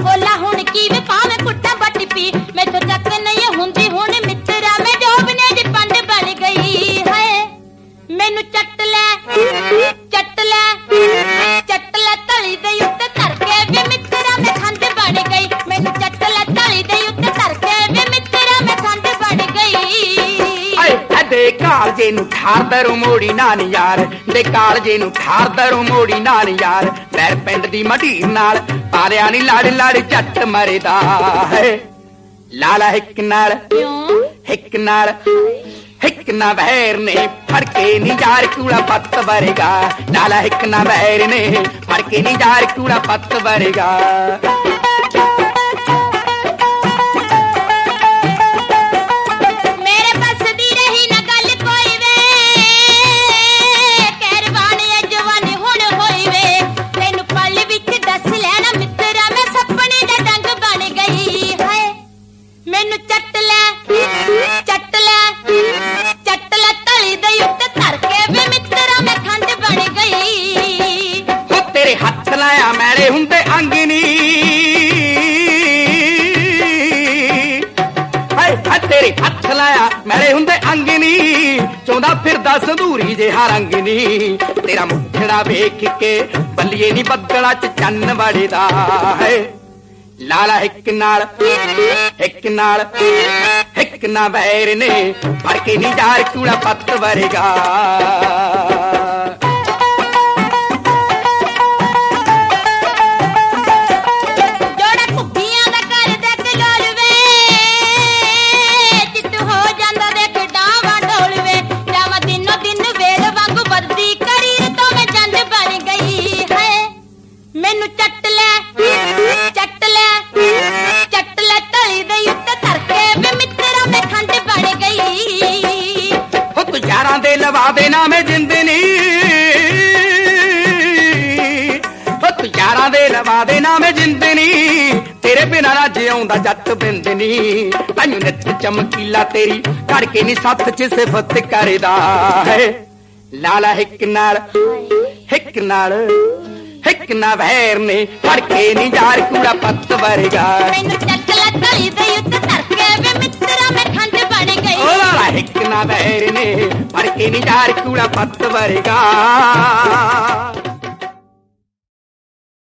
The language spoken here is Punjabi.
ਬੋਲਾ ਹੁਣ ਕੀ ਵੇ ਭਾਵੇਂ ਕੁੱਟਾਂ ਬੱਟ ਪੀ ਮੈਥੋਂ ਚੱਕ ਨਹੀਂ ਹੁੰਦੀ ਹੁਣ ਮਿੱਤਰਾ ਮੈਂ ਜੋਬ ਨੇ ਜੀ ਪੰਡ ਬਣ ਗਈ ਹੈ ਮੈਨੂੰ ਚੱਟ ਲੈ ਤਲੀ ਦੇ ਉੱਤੇ ਧਰ ਕੇ ਵੇ ਮਿੱਤਰਾ ਮੈਂ ਖੰਡ ਬਣ ਗਈ ਮੈਨੂੰ ਚੱਟ ਲੈ ਤਲੀ ਦੇ ਉੱਤੇ ਧਰ ਕੇ ਵੇ ਮਿੱਤਰਾ ਮੈਂ ਖੰਡ ਬਣ ਗਈ ਆਏ ਦੇ ਕਾਲਜੇ ਨੂੰ ਠਾਰਦਰੋਂ ਮੋੜੀ ਨਾਨ ਯਾਰ ਦੇ ਕਾਲਜੇ ਨੂੰ ਠਾਰਦਰੋਂ ਮੋੜੀ ਨਾਨ ਯਾਰ ਪੈਰ ਪਿੰਡ ਦੀ ਮਢੀਰ ਨਾਲ ਪਾਰਿਆ ਨੀ ਲੜ ਲੜ ਝੱਟ ਮਰਦਾ ਹੈ ਲਾਲਾ ਹਿੱਕ ਨਾਲ ਹਿੱਕ ਨਾਲ ਹਿੱਕ ਨਾ ਵੈਰ ਨੇ ਫੜ ਕੇ ਨੀ ਯਾਰ ਕੂੜਾ ਪੱਤ ਵਰਗਾ ਲਾਲਾ ਹਿੱਕ ਨਾ ਵੈਰ ਨੇ ਫੜ ਕੇ ਨੀ ਯਾਰ ਕੂੜਾ ਪੱਤ ਵਰਗਾ ਹੱਥ ਲਾਇਆ ਮੈਲੇ ਹੁੰਦੇ ਅੰਗਨੀ ਹਾਏ ਤੇਰੇ ਹੱਥ ਲਾਇਆ ਮੈਲੇ ਹੁੰਦੇ ਅੰਗਨੀ ਚਾਹੁੰਦਾ ਫਿਰਦਾ ਸੰਧੂਰੀ ਜਿਹਾ ਰੰਗਨੀ ਤੇਰਾ ਮੁੱਠੜਾ ਵੇਖ ਕੇ ਬੱਲੀਏ ਨੀ ਬੱਦਲਾਂ ਚ ਚੰਨ ਵੜਦਾ ਹੈ ਲਾਲਾ ਹਿੱਕ ਨਾਲ ਹਿੱਕ ਨਾ ਵੈਰ ਨੇ ਫੜ ਕੇ ਨੀ ਯਾਰ ਕੂੜਾ ਪੱਤ ਵਰਗਾ ਮੈਨੂੰ ਚੱਟ ਲੈ ਤਲੀ ਦੇ ਉੱਤੇ ਧਰ ਕੇ ਵੇ ਮਿੱਤਰਾ ਮੈਂ ਖੰਡ ਬਣ ਗਈ ਹੋ ਤੂੰ ਯਾਰਾਂ ਦੇ ਲਵਾ ਦੇ ਨਾ ਮੈਂ ਜਿੰਦਨੀ ਹੋ ਤੂੰ ਯਾਰਾਂ ਦੇ ਲਵਾ ਦੇ ਨਾ ਮੈਂ ਜਿੰਦਨੀ ਤੇਰੇ ਬਿਨਾਂ ਨਾ ਜਿਉਂਦਾ ਜੱਟ ਬਿੰਦਨੀ ਤੈਨੂੰ ਨਿੱਤ ਚਮਕੀਲਾ ਤੇਰੀ ਘੜ ਕੇ ਨੀ ਸੱਥ ਚ ਸਿਫਤ ਕਰਦਾ ਹੈ ਲਾਲਾ ਹਿੱਕ ਨਾਲ ਹਿੱਕ ਨਾ ਵੈਰ ਨੇ ਫੜ ਕੇ ਨੀ ਯਾਰ ਕੂੜਾ ਪੱਤ ਵਰਗਾ ਮੈਨੂੰ ਚੱਕ ਲੈ ਤਲੀ ਦੇ ਉੱਤੇ ਧਰ ਕੇ ਵੇ ਮਿੱਤਰਾ ਮੈਂ ਖੰਡ ਬਣ ਗਈ ਓ ਲਾਲਾ ਹਿੱਕ ਨਾ ਵੈਰ ਨੇ ਫੜ ਕੇ ਨੀ ਯਾਰ ਕੂੜਾ ਪੱਤ ਵਰਗਾ